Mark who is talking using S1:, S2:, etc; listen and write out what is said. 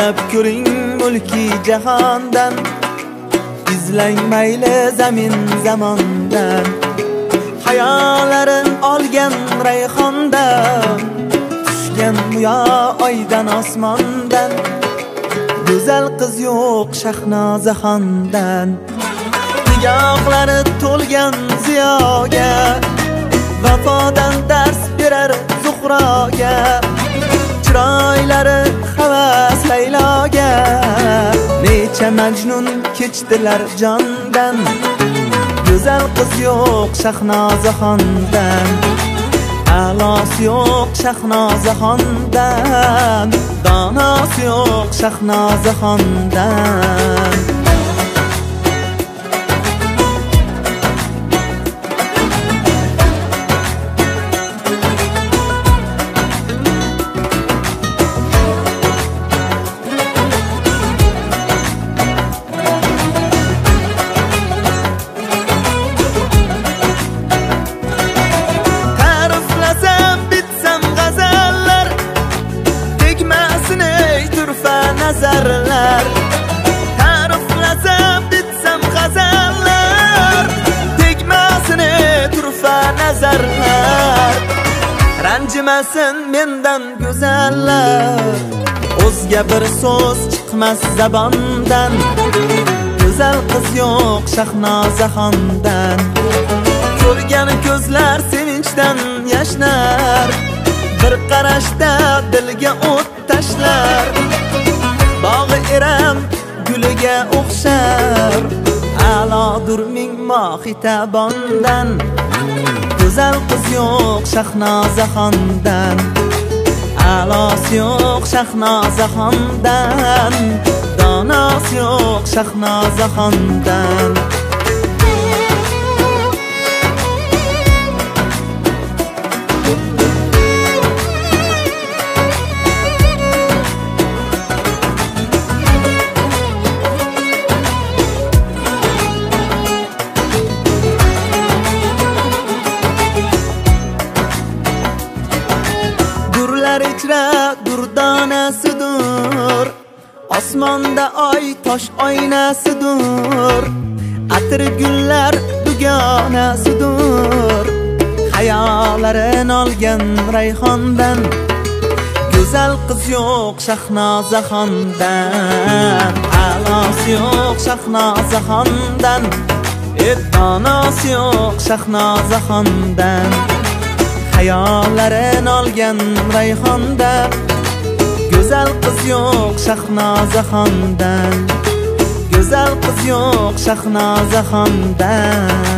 S1: izlab ko'ring mulki jahondan, izlang mayli zamin zamondan. Hayollarim olgan rayhondan, tushgan yo oydan osmondan. Go'zal qiz yo'q Shahnozaxondan. Nigohlari to'lgan ziyoga, vafodan dars berar Zuhroga. Chiroylari havas Layloga, necha majnun kechdilar jondan. Go'zal qiz yo'q Shahnozaxondan, a'losi yo'q Shahnozaxondan, donosi yo'q Shahnozaxondan. Nazarlar ta'riflasam bitsam g'azallar, tegmasini turfa nazarlar. Ranjimasin mendan go'zallar, o'zga bir so'z chiqmas zabondan. Go'zal qiz yo'q Shahnozaxondan, ko'rgan ko'zlar sevinchdan yashnar, bir qarashda dilga o't tashlar. Bog'i eram guliga o'xshar, a'lodur ming mohitabandan. Go'zal qiz yo'q Shahnozaxondan, a'losi yo'q Shahnozaxondan, donosi yo'q Shahnozaxondan. Ichra durdonasidur, osmonda oy tosh oynasidur, atir gullar dugonasidur. Hayollarin olgan rayhondan, go'zal qiz yo'q Shahnozaxondan, a'losi yo'q Shahnozaxondan, donosi yo'q Shahnozaxondan. Hayollarin olgan rayhondan, go'zal qiz yo'q Shahnozaxondan, go'zal qiz yo'q Shahnozaxondan.